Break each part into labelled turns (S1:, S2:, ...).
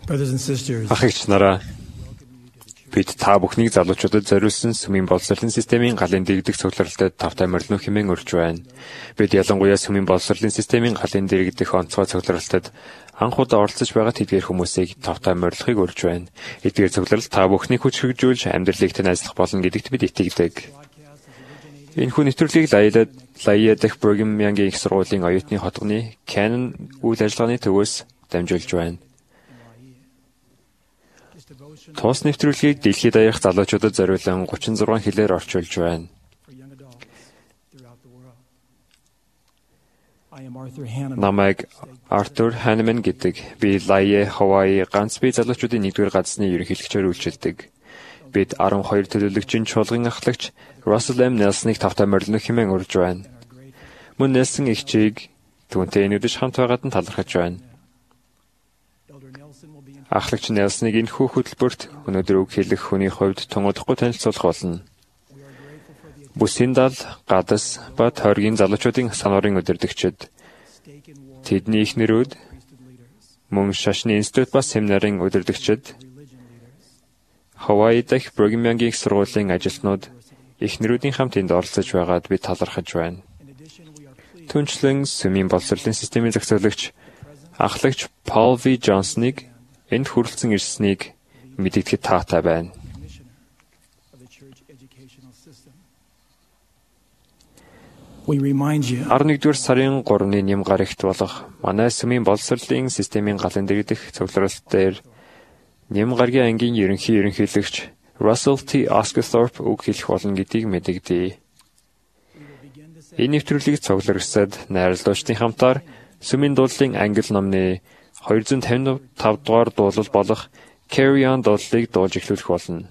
S1: Ах эгч нараа, бид та бүхнийг залуучуудад зориулсан сүмийн боловсролын системийн галын дэргэдэх цугларалтай тавтай морилно хэмээн урьж байна. Бид ялангуяа сүмийн боловсролын системийн галын дэргэдэх онцгой цугларалтад анх удаа оролцож байгаа тэдгээр хүмүүсийг тавтай морилохыг урьж байна. Эдгээр цугларалт та бүхнийг хүч хөгжүүлж амьдралыг танайслах болно гэдэгт бид итгэдэг. Энэхүү нэвтрүүлгийг Лая дэх Brigham Young-ийн их сургуулийн оюутны хотгоны Canon үйл ажиллагааны төвөөс дамжуулж байна. Тус нэвтрүүлгийг дэлхийд даяарх залуучуудад зориулан 36 хэлээр орчуулж байна. Намайг Артур Ханеман гэдэг. Би Лая, Хавайи ганц бие залуучуудын 1-р газрын ерөнхийлөгчөөр үйлчилдэг. Бид 12 төлөөлөгчийн чуулган ахлагч Russell M. Nelson-ыг тавтай морилно хэмээн урьж байна. Мөн Nelson эгчийг түүнтэй энүүдэж хамт байгаад нь талархаж байна. Ахлагч Nelson-ыг энэхүү хөтөлбөрт өнөөдөр үг хэлэх хүний хувьд тунгуудахгүй танилцуулах болно. Бүсийн дал, гадас ба тойргийн залуучуудын сануурын удирдагчид, тэдний эхнэрүүд, мөн шашны институт ба семинарын удирдагчид, Хавайи дэх Brigham Young-ийн их сургуулийн ажилтнууд эхнэрүүдийн хамт энд оролцож байгаад би талархаж байна. Түүнчлэн сүмийн боловсролын системийн зохицуулагч ахлагч Paul V. Johnson-ыг энд хүрэлцэн ирснийг мэдэгдэхэд таатай байна. 11-р сарын 3-ны нэм гарагт болох манай сүмийн боловсролын системийн галан дэргэдэх цугларалт дээр нэм гарагийн ангийн ерөнхийлөгч Russell T. Osgothorpe үг хэлэх болно гэдгийг мэдэгдэе. Энэ нэвтрүүлгийг цугларсад найрлуулчдын хамтаар сүмийн дуулалын англи номны 255 дугаар дуулал болох Carry On дуулалыг дуулж эхлүүлэх болно.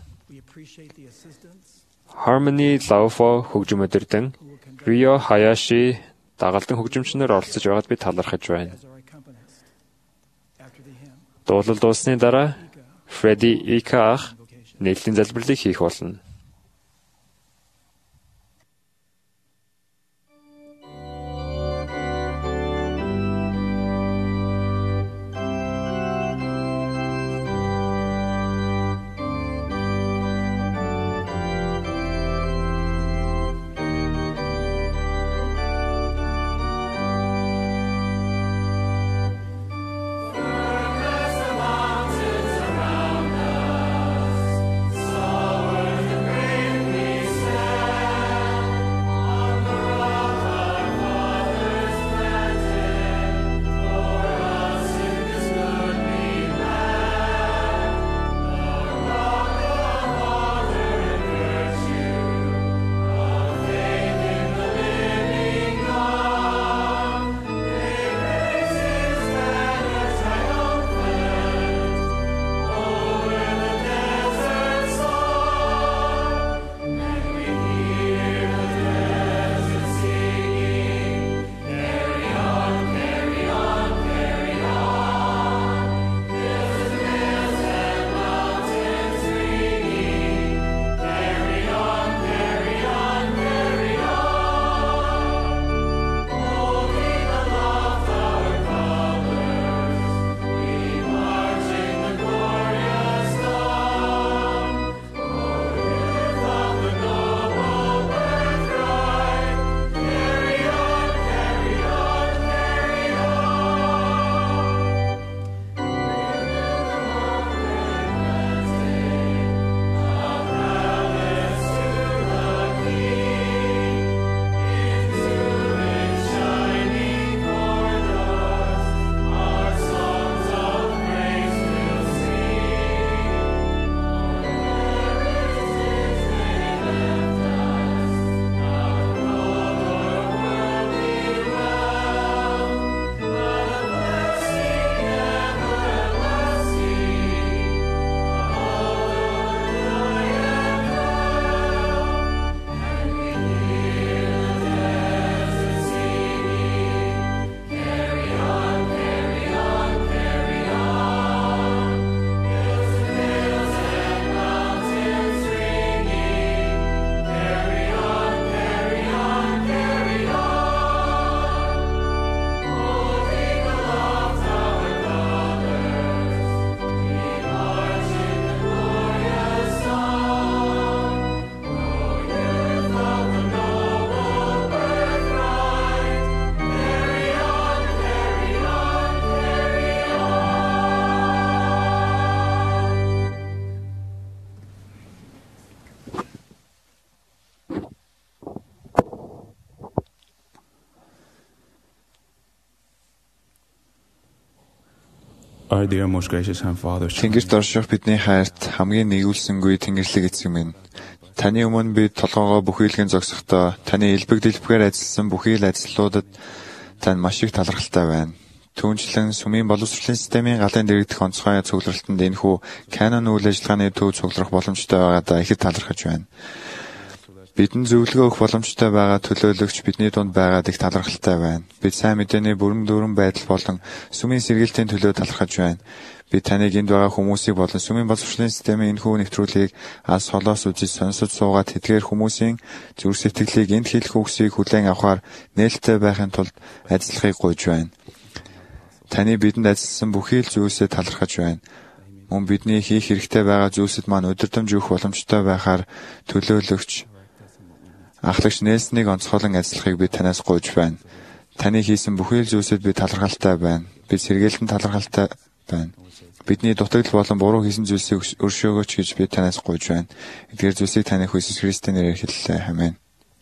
S1: Harmony Laufo хөгжим өдөрдөн Rio Hayashi дагалдан хөгжимчнөр оролцож байгаад би талархаж байна. Дуулал дууссаны дараа Freddie Ika ах нийтлэлийн залбирлыг хийх болно.
S2: The Our dear most gracious and Father,
S3: Тэнгэрт орших бидний хайрт хамгийн нэгүүлсэнгүй Тэнгэрлэг эзэн минь. Таны өмнө бид толгоогоо бүхийлгэн зогсохдоо таны элбэг дэлбэгээр ажилласан бүхий л ажлуудад тань маш их талархалтай байна. Түүнчлэн сүмийн боловсролын системийн галын дэргэдэх онцгой цугларалтанд энэхүү Canon үйл ажиллагааны төв цугларах боломжтой байгаадаа ихэд талархаж байна. Бидэнд зөвлөгөө өгөх боломжтой байгаа төлөөлөгч бидний дунд байгаад их талархалтай байна. Бид сайн мэдээний бүрэн дүүрэн байдал болон сүмийн сэргийлтийн төлөө талархаж байна. Бид таныг энд байгаа хүмүүсийг болон сүмийн боловсролын системийн энэхүү нэвтрүүлгийг алс холоос үзэж сонсож суугаад тэдгээр хүмүүсийн зүрх сэтгэлийг энд хэлэх үгсийг хүлээн авахар нээлттэй байхын тулд ажиллахыг гуйж байна. Таны бидэнд ажилласан бүхий л зүйлсээ талархаж байна. Мөн бидний хийх хэрэгтэй байгаа зүйлсэд маань өдөртөмж өгөх боломжтой байхаар төлөөлөгч Ахлагч Нельсоныг онцгойлон ажиллахыг бид танаас гуйж байна. Таны хийсэн бүхий л зүйлсэд бид талархалтай байна. Бид сэргээлтэн талархалтай байна. Бидний дутагдал болон буруу хийсэн зүйлсийг өршөөгөөч гэж бид танаас гуйж байна. Эдгээр зүйлсийг таны хүү Иесус Христийн нэрээр хэллээ. Амен.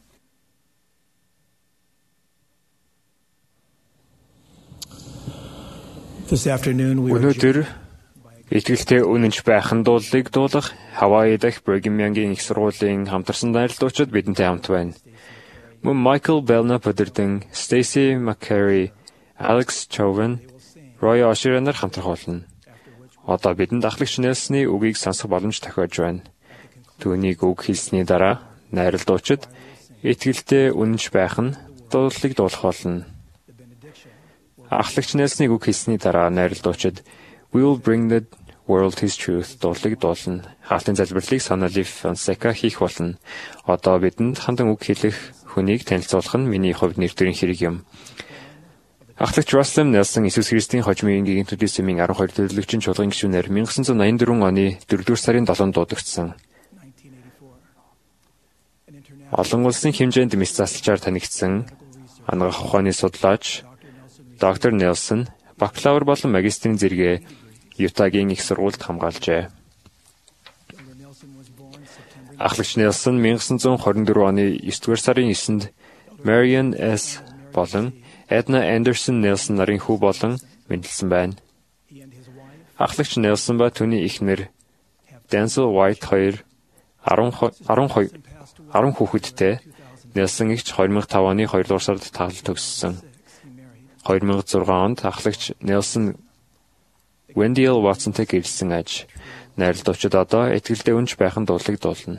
S1: Өнөөдөр итгэлтэй үнэнч байхын дуулыг дуулах Хавай дахь Brigham Young-ийн их сургуулийн хамтарсан найрлагчид бидэнтэй хамт байна. Мөн Michael Belknap өдөрдөн Stacy McCary, Alex Chauvin, Roy Osher нар хамтрах болно. Одоо бидэнд ахлагч Нельсоны үгийг сонсох боломж тохиож байна. Түүнийг үг хэлсний дараа найрлагчид итгэлтэй үнэнч байх нь дуулыг дуулах болно. Ахлагч Нельсоныг үг хэлсний дараа найрлагчид We will bring the world his truth дуулыг дуулна. Хаалтын залбирлыг Sonali Fonseca хийх болно. Одоо бидэнд хандан үг хэлэх хүнийг танилцуулах нь миний хувьд нэртэрийн хэрэг юм. Ахлагч Russell Nelson Иесус Христийн хожмын энгийн төдийсмийн 12 төлөвлөгчийн чуулган гишүүнээр 1984 оны 4-р сарын 7-нд дуудагдсан. Олон улсын хэмжээнд мэс заслчаар танигдсан анагаах ухааны судлаач Доктор Nelson бакалавр болон магистрийн зэрэгээ Ютагийн их сургуульд хамгаалжээ. Ахлагч Нельсон 1924 оны 9-р сарын 9-нд Marion S. болон Edna Anderson Nelson нарын хүү болон мэндэлсэн байна. Ахлагч Нельсон ба түүний эхнэр Denzel White хоёр 10 хүүхэдтэй. Нельсон эгч 2005 оны 2-р сард таглал төгссөн. 2006 онд ахлагч Нельсон Wendell Watson-тэй гэрэлсэн аж. Найрлагчид одоо итгэлтэй үнж байхын дуулыг дуулна.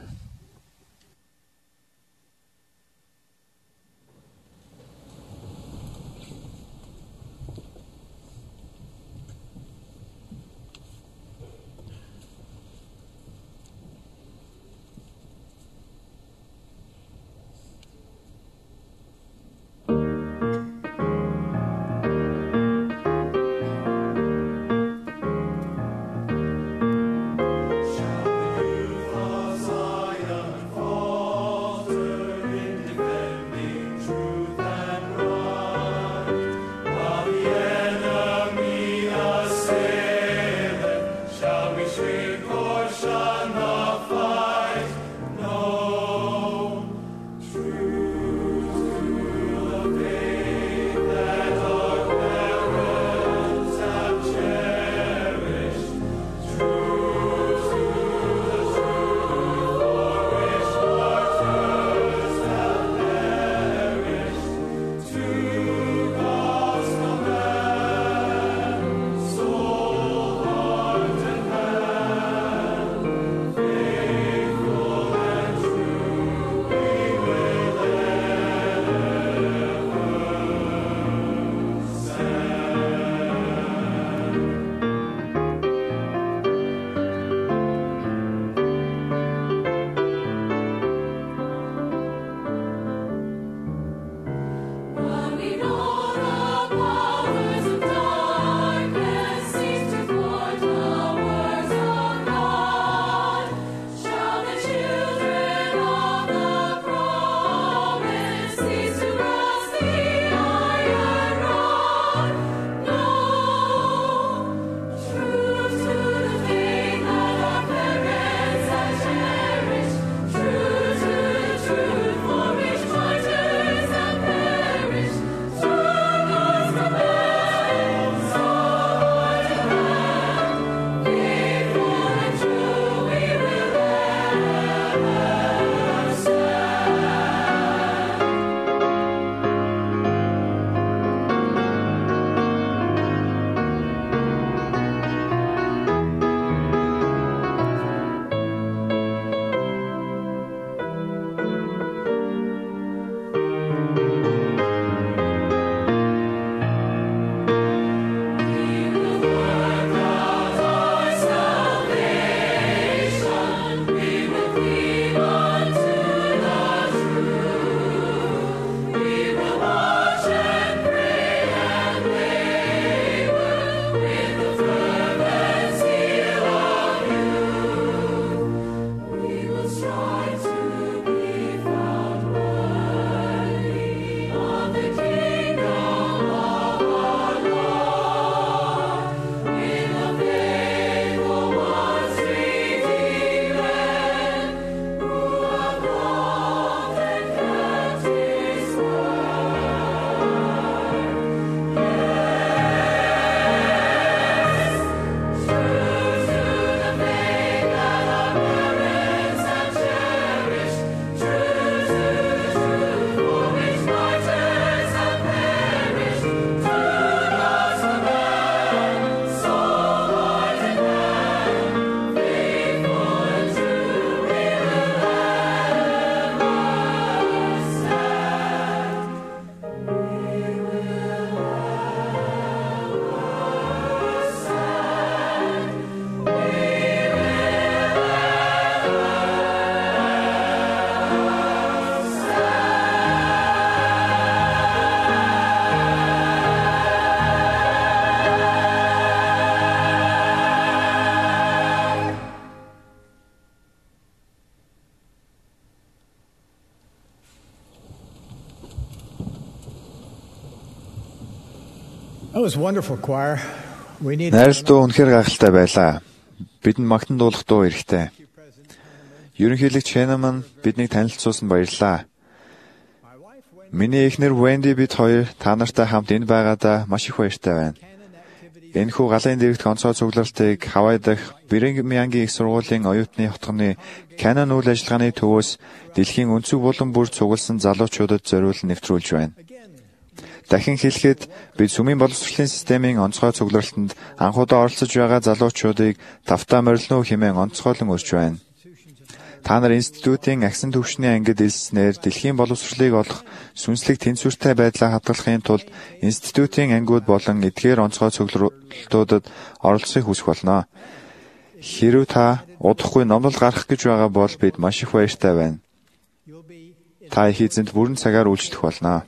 S3: Найрал дуу үнэхээр гайхалтай байлаа. Бидэнд магтан дуулах дуу хэрэгтэй. Ерөнхийлөгч Хэнеман биднийг танилцуулсан баярлалаа. Миний эхнэр Wendy бид хоёр та нартай хамт энд байгаадаа маш их баяртай байна. Энэхүү галын дэрэгдэх онцгой цуглаалтыг Хавай дахь Бирмингемийн их сургуулийн оюутны хотгоны Canon үйл ажиллагааны төвөөс дэлхийн өнцөг булан бүр цугласан залуучуудад зориулан нэвтрүүлж байна. Дахин хэлэхэд бид сүмийн боловсролын системийн онцгой цуглаалтанд анхудаа оролцож байгаа залуучуудыг тавтаа морилно хэмээн онцгойлон урьж байна. Та нар институтын агсан төвшний ангид элснээр дэлхийн боловсролыг олох сүнслэг тэнцвэртэй байдлаа хадгалахын тулд институтын ангиуд болон эдгээр онцгой цуглаалтуудад оролцохыг хүсэх болно. Хэрв та удахгүй номлол гаргах гэж байгаа бол бид маш их баяртай байна. Та их эзэнт бүрэн цагаар үйлчлэх болно.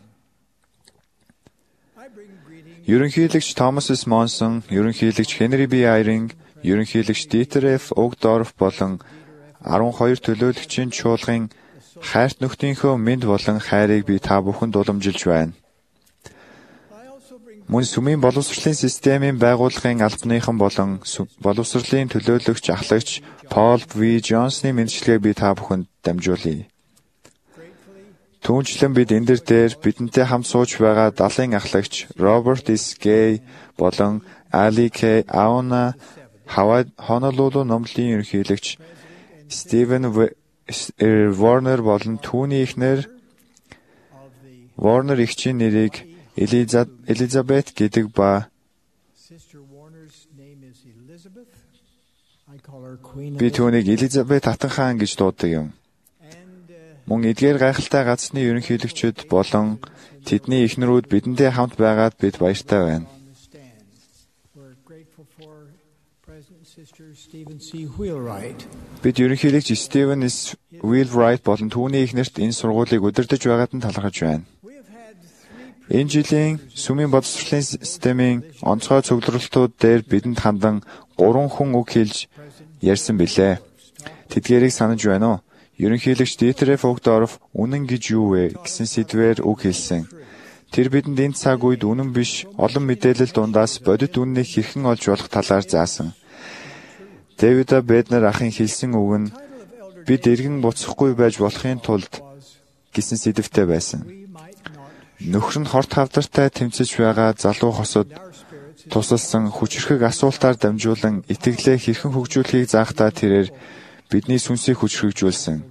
S3: Ерөнхийлөгч Томас С. Монсон, ерөнхийлөгч Хенри Б. Айринг, ерөнхийлөгч Дитер Ф. Угдорф болон 12 төлөөлөгчийн чуулган хайрт нөхдийнхөө мэнд болон хайрыг би та бүхэнд уламжилж байна. Мөн сүмийн боловсролын системийн байгууллагын албаныхан болон боловсролын төлөөлөгч ахлагч Пол В. Джонсны мэндчилгээг би та бүхэнд дамжуулъя. Түүнчлэн бид энэ дээр бидэнтэй хамт сууж байгаа далайн ахлагч Роберт С. Гэй болон Али К. Ауна, Хавай Honolulu номлолын ерөнхийлөгч Стивен Ворнер болон түүний эхнэр Ворнер эгчийн нэрийг Элизабет гэдэг ба би түүнийг Элизабет Хатан хаан гэж дууддаг юм. Мөн эдгээр гайхалтай газрын ерөнхийлөгчид болон тэдний эхнэрүүд бидэндээ хамт байгаад бид баяртай байна. Бид ерөнхийлөгч Стивен С. Wheelwright болон түүний эхнэрт энэ сургуулийг удирдах байгаад нь талархаж байна. Энэ жилийн сүмийн боловсролын системийн онцгой цугларалтууд дээр бидэнд хандан 3 хүн үг хэлж ярьсан билээ. Тэдгээрийг санаж байна уу? Ерөнхийлөгч Дитер Ф. Угдорф үнэн гэж юу вэ гэсэн сэдвээр үг хэлсэн. Тэр бидэнд энэ цаг үед үнэн биш олон мэдээлэл дундаас бодит үннийг хэрхэн олж болох талаар заасан. Дэвид Бэднер ахын хэлсэн үг нь бид эргэн буцахгүй байж болохын тулд гэсэн сэдвтэй байсан. Нөхөр нь хорт хавдартай тэмцэж байгаа залуу хосод тусалсан хүчрхэг асуултаар дамжуулан итгэлээ хэрхэн хөгжүүлэхийг заахтаа тэрээр бидний сүнсийг хүчрхэгжүүлсэн.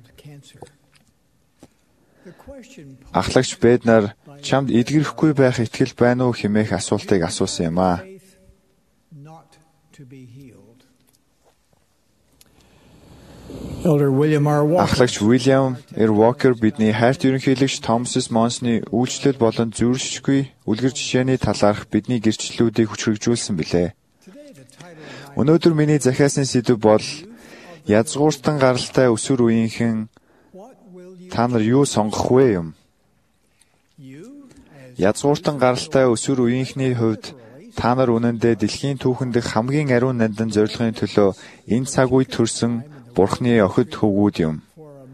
S3: Ахлагч Бэднер чамд эдгэрэхгүй байх итгэл байна уу хэмээх асуултыг асуусан юм аа. Ахлагч Уильям Р. Walker бидний хайрт ерөнхийлөгч Томас С. Монсны үйлчлэл болон зүйршгүй үлгэр жишээний талаарх бидний гэрчлэлүүдийг хүчрхэгжүүлсэн билээ. Өнөөдөр миний захиасан сэдэв бол язгууртан гаралтай өсвөр үеийнхэн та нар юу сонгох вэ юм? Язгууртан гаралтай өсвөр үеийнхний хувьд та нар үнэндээ дэлхийн түүхэн дэх хамгийн ариун нандин зорилгын төлөө энэ цаг үед төрсөн Бурхны охид хөвгүүд юм.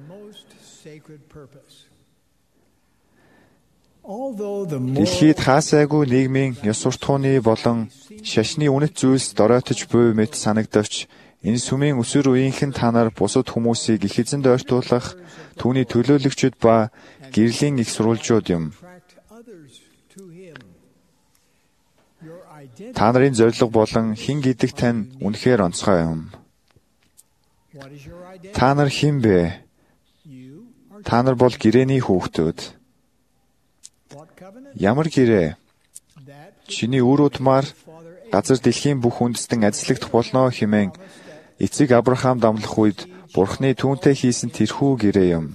S3: Дэлхийд хаасайгүй нийгмийн ёс суртахууны болон шашны үнэт зүйлс доройтож буй мэт санагдавч энэ сүмийн өсвөр үеийнхэн та нар бусад хүмүүсийг их эзэнд ойртуулах түүний төлөөлөгчд ба гэрлийн их сурвалжууд юм. Та нарын зорилго болон хэн гэдэг тань үнэхээр онцгой юм. Та нар хэн бэ? Та нар бол гэрээний хүүхдүүд. Ямар гэрээ? Чиний үр удмаар газар дэлхийн бүх үндэстэн ажиллагдах болно хэмээн эцэг Авраам дамлах үед Бурхны түүнтэй хийсэн тэрхүү гэрээ юм.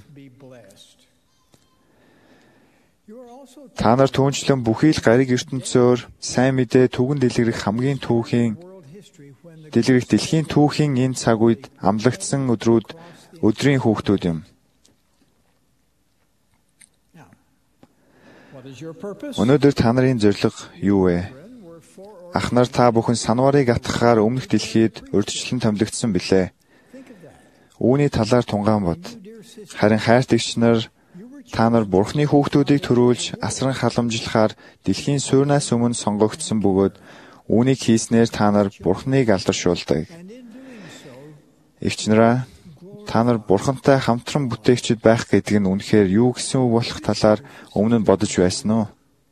S3: Та нар түүнчлэн бүхий л гариг ертөнцөөр сайн мэдээ түгэн дэлгэрэх хамгийн түүхийн дэлхийн түүхийн энэ цаг үед амлагдсан өдрийн хүүхдүүд юм. Өнөөдөр та нарын зорилго юу вэ? Ах нар та бүхэн санварыг атгахаар өмнөх дэлхийд урьдчилан томилогдсон билээ. Үүний талаар тунгаан бод. Харин хайрт эгч нар Та нар Бурхны хүүхдүүдийг төрүүлж асран халамжлахаар дэлхийн суурнаас өмнө сонгогдсон бөгөөд үүнийг хийснээр та нар Бурхныг алдаршуулдаг. Эгч нараа, та нар Бурхантай хамтран бүтээгчид байх гэдэг нь үнэхээр юу гэсэн үг болох талаар өмнө нь бодож байсан уу?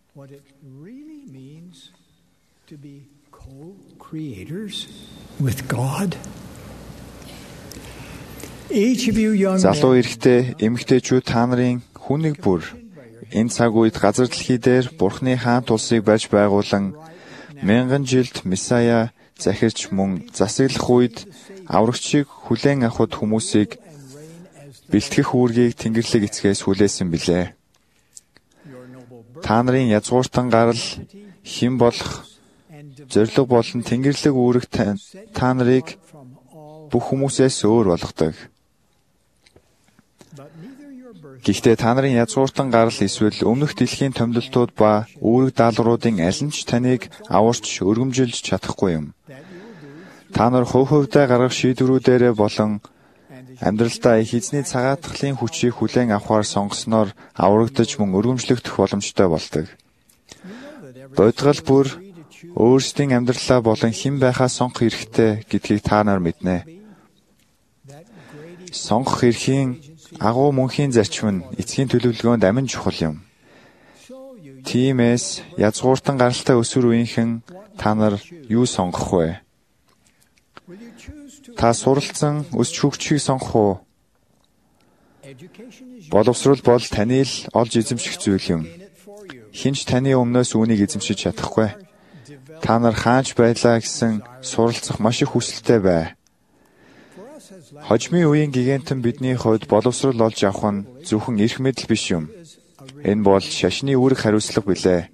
S3: Залуу эрэгтэй, эмэгтэйчүүд та нарын хүн нэг бүр энэ цаг үед газар дэлхий дээр Бурхны хаант улсыг барьж байгуулан 1000 жилд Месая захирч мөн засаглах үед аврагчийг хүлээн авахд хүмүүсийг бэлтгэх үүргийг Тэнгэрлэг эцгээс хүлээсэн билээ. Та нарын язгууртан гарал, хэн болох, зориг болон Тэнгэрлэг үүрэг та нарыг бүх хүмүүсээс өөр болгодог. Гэхдээ та нарын язгууртан гарал эсвэл өмнөх дэлхийн томилолтууд ба үүрэг даалгавруудын аль нь ч таныг аварч өргөмжилж чадахгүй юм. Та нар хувь хувьдаа гаргах шийдвэрүүдээрээ болон амьдралдаа их эзний цагаатгалын хүчийг хүлээн авахар сонгосноор аврагдаж мөн өргөмжлөгдөх боломжтой болдог. Бодгал бүр өөрсдийн амьдралаа болон хэн байхаа сонгох эрхтэй гэдгийг та нар мэднэ. Сонгох эрхийн агуу мөнхийн зарчим нь эцгийн төлөвлөгөөнд амин чухал юм. Тиймээс язгууртан гаралтай өсвөр үеийнхэн та нар юу сонгох вэ? Та суралцсан өсч хөгжихийг сонгох уу? Боловсрол бол таны л олж эзэмших зүйл юм. Хинч таны өмнөөс үүнийг эзэмшиж чадахгүй. Та нар хаач байлаа гэсэн суралцах маш их хүсэлтэй бай. Хожмын үеийн гигантэн бидний хувьд боловсрол олж авах нь зөвхөн эрх мэдэл биш юм. Энэ бол шашны үүрэг хариуцлага билээ.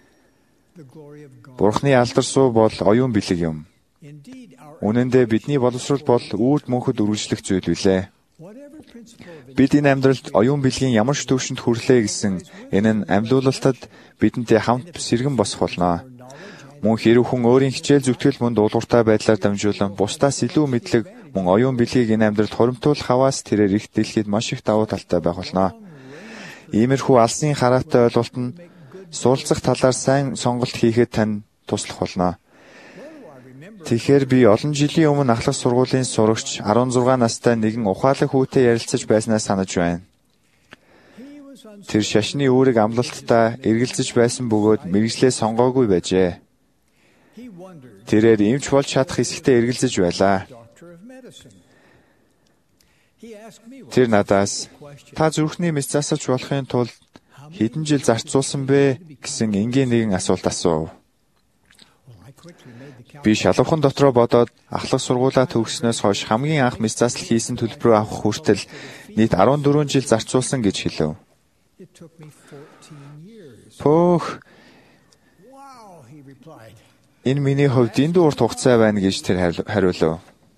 S3: Бурхны алдар суу бол оюун бэлэг юм. Үнэн дээр бидний боловсрол бол үрд мөнхөд үргэлжлэх зүйл билээ. Бид энэ амьдралд оюун бэлгийн ямар ч төвшөнд хүрлээ гэсэн энэ нь амьлуулалтад бидэнтэй хамт сэргэн босох болно. Мөн хэрэг хүн өөрийн хичээл зүтгэл мөн дуулууртай байдлаар дамжуулан бусдаас илүү мэдлэг мөн оюун бэлгийг энэ амьдралд хоримтуулах хаваас тэрээр их дэлхийд маш их давуу талтай байх болно. Иймэрхүү алсын хараатай ойлголт нь суралцах талаар сайн сонголт хийхэд тань туслах болно. Тэгэхээр би олон жилийн өмнө ахлах сургуулийн сурагч 16 настай нэгэн ухаалаг хүүтэй ярилцаж байснаа санаж байна. Тэр шашны үүрэг амлалтаа эргэлзэж байсан бөгөөд мэргэжлээ сонгоогүй байжээ. Тэрээр эмч болж чадах хэсэгтээ эргэлзэж байлаа. Тэр надаас та зүрхний мэс засалж болохын тулд хэдэн жил зарцуулсан бэ гэсэн энгийн нэгэн асуулт асуув. Би шалгуухан дотроо бодоод ахлах сургуулаа төгссөнөөс хойш хамгийн анх мэс засал хийсэн төлбөрөө авах хүртэл нийт 14 жил зарцуулсан гэж хэлв. Пөөх! Энэ миний хувьд энд урт хугацаа байна гэж тэр хариулав.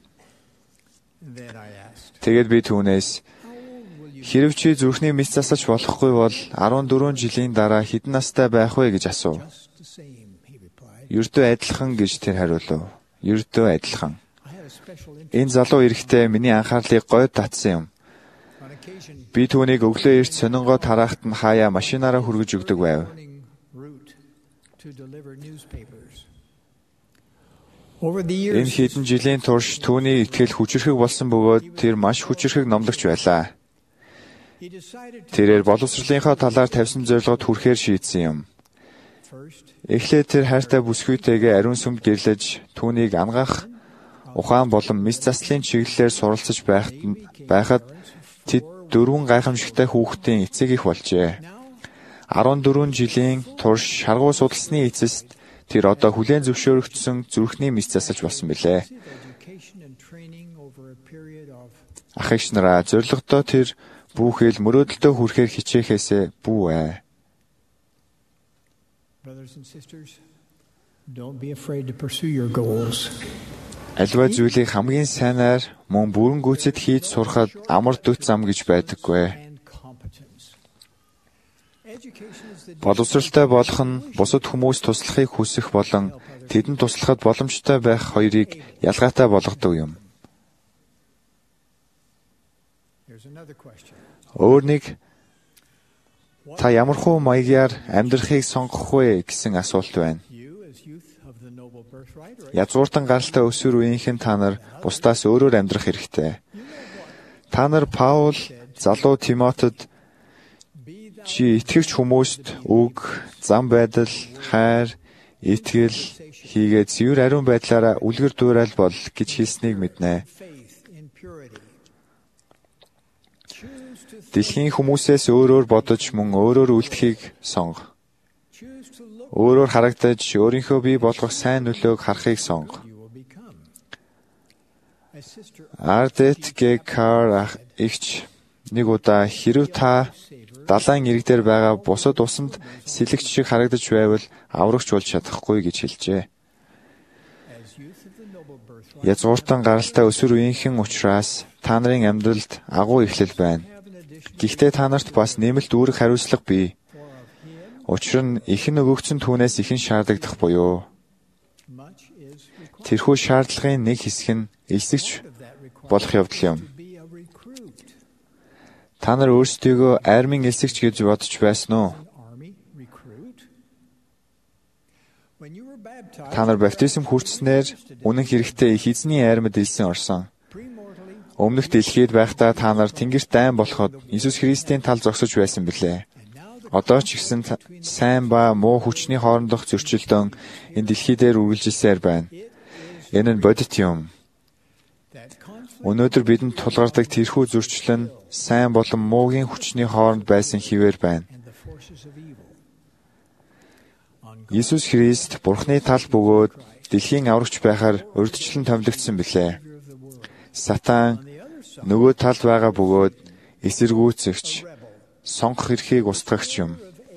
S3: Тэгээд би түүнээс хэрв чи зүрхний мэс засалж болохгүй бол 14 жилийн дараа хэдэн настай байх вэ гэж асуув. Ердөө адилхан гэж тэр хариулав. Ердөө адилхан. Энэ залуу эрэгтэй миний анхаарлыг гойд татсан юм. Би түүнийг өглөө эрт сонингоо тараахт нь хаяа машинаараа хүргэж өгдөг байв. Энэ хэдэн жилийн турш түүний итгэл хүчрхэг болсон бөгөөд тэр маш хүчрхэг номлогч байлаа. Тэрээр боловсролынхаа талаар тавьсан зорилгод хүрэхээр шийдсэн юм. Эхлээд тэр хайртай бүсгүйтэйгээ ариун сүмд гэрлэж түүнийг ангаах ухаан болон мэс заслын чиглэлээр суралцаж байхад тэд 4 гайхамшигтай хүүхдийн эцэг их болжээ. 14 жилийн турш шаргуу судалсны эцэст тэр одоо хүлээн зөвшөөрөгдсөн зүрхний мэс засалж болсон билээ. Ах эгч нараа, зорилгодоо тэр бүхэл мөрөөдөлтөө хүрэхээр хичээхээсээ бүү ээ. Аливаа зүйлийг хамгийн сайнаар мөн бүрэн гүйцэд хийж сурахад амар дөт зам гэж байдаггүй. Боловсралтай болох нь бусад хүмүүс туслахыг хүсэх болон тэдэнд туслахад боломжтой байх хоёрыг ялгаатай болгодог юм. Өөр нэг Та ямархуу маягаар амьдрахыг сонгох вэ гэсэн асуулт байна. Язгууртан гаралтай өсвөр үеийнхэн та нар бусдаас өөрөөр амьдрах хэрэгтэй. Та нар Паул залуу Тимотед чи итгэвч хүмүүст үг, зам байдал, хайр, итгэл хийгээд цэвэр ариун байдлаараа үлгэр дуурайл бол гэж хэлснийг мэднэ. Дэлхийн хүмүүсээс өөрөөр бодож мөн өөрөөр үлдэхийг сонго. Өөрөөр харагдаж өөрийнхөө бий болгох сайн нөлөөг харахыг сонго. Ардет Гекар ихч нэг удаа хэрв та далайн иргдээр байгаа бусад усанд сэлэгч шиг харагдаж байвал аврагч болж чадахгүй гэж хэлжээ. Язгууртан гаралтай өсвөр үеийнхэн учраас та нарын амьдралд агуу эхлэл байна. Гэхдээ та нарт бас нэмэлт үүрэг хариуцлага бий. Учир нь ихэн өгөгдсөн түүнээс ихэн шаардагдах буюу тэрхүү шаардлагын нэг хэсэг нь элсэгч болох явдал юм. Та нар өөрсдийгөө армийн элсэгч гэж бодож байсан уу? Та нар баптизм хүртснээр үнэн хэрэгтээ их эзний армид элсэн орсон. Өмнөх дэлхийд байхдаа та нар тэнгэрт дайн болоход Иесус Христийн тал зогсож байсан билээ. Одоо ч гэсэн сайн ба муу хүчний хоорондох зөрчилдөөн энэ дэлхий дээр үргэлжилсээр байна. Энэ нь бодит юм. Өнөөдөр бидэнд тулгардаг тэрхүү зөрчлөл нь сайн болон муугийн хүчний хооронд байсан хിവэр байна. Иесус Христ Бурхны тал бөгөөд дэлхийн аврагч байхаар урьдчилан томилогдсон билээ. Сатан нөгөө талд байгаа бөгөөд эсэргүүцэгч, сонгох эрхийг устгагч юм.